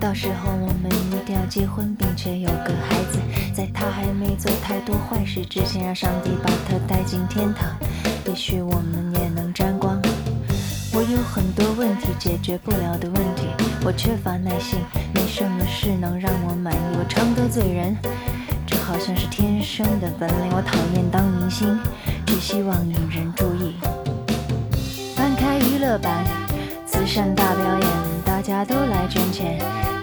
到时候我们一定要结婚，并且有个孩子，在他还没做太多坏事之前，让上帝把他带进天堂。也许我们也能沾光。我有很多问题解决不了的问题，我缺乏耐性，没什么事能让我满意，我常得罪人，这好像是天生的本领。我讨厌当明星，只希望引人注意。翻开娱乐版，慈善大表演，大家都来捐钱，